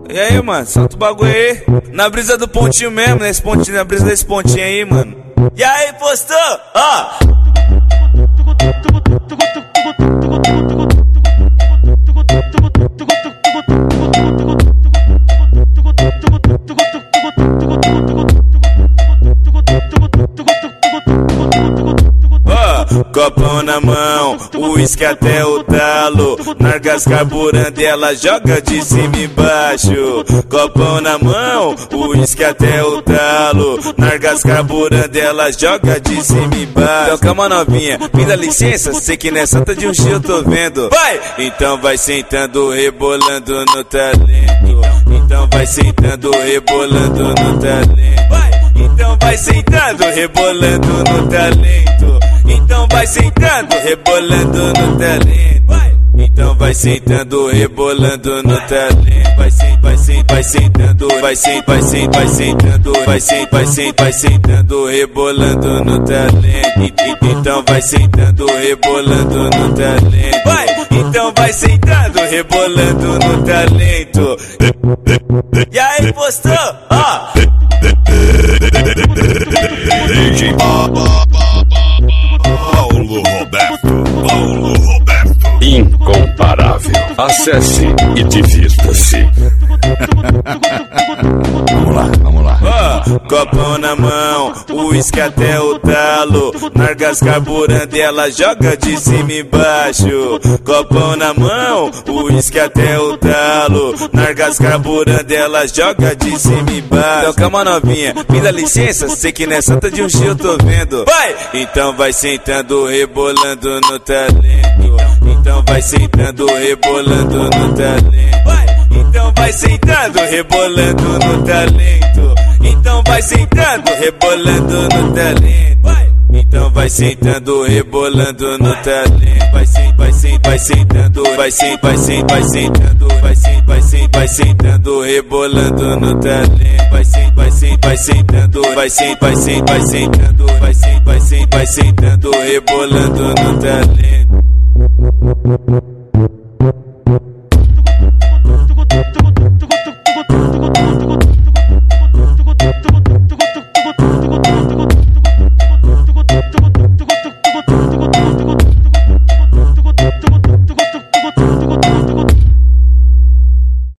E aí, mano, solta o bagulho aí. Na brisa do pontinho mesmo, nesse pontinho, na brisa desse pontinho aí, mano. E aí, postou? Ó. Copão na mão, uísque até o talo. Nargas carburando, ela joga de cima e embaixo. Copão na mão, uísque até o talo. Nargas carburando, ela joga de cima e embaixo. Então calma novinha, me dá licença, sei que nessa tá de um X eu tô vendo. Vai! Então vai sentando, rebolando no talento. Então vai sentando, rebolando no talento. Vai! Então vai sentando, rebolando no talento. Então vai sentando, rebolando no talento. Vai. Então vai sentando, rebolando no talento. Vai sentando, vai sentando, vai sentando, vai sentando, rebolando no talento. Então vai sentando, rebolando no talento. Vai. Então vai sentando, rebolando no talento. E aí, postou? Ó. DJ Paulo Roberto, incomparável. Acesse e divirta-se. Vamos lá. Copão na mão, uísque até o talo. Nargas carburando, ela joga de cima e embaixo. Copão na mão, uísque até o talo. Nargas carburando, ela joga de cima e embaixo. Então calma novinha, me dá licença, sei que nessa tá de um X eu tô vendo. Vai! Então vai sentando, rebolando no talento. Então vai sentando, rebolando no talento. Vai! Então vai sentando, rebolando no talento. Então vai sentando, rebolando no talento. Vai! Então vai sentando, rebolando no talento. Vai sentando, vai sentando, vai sentando, rebolando no talento. Vai sentando, vai sentando, rebolando no talento.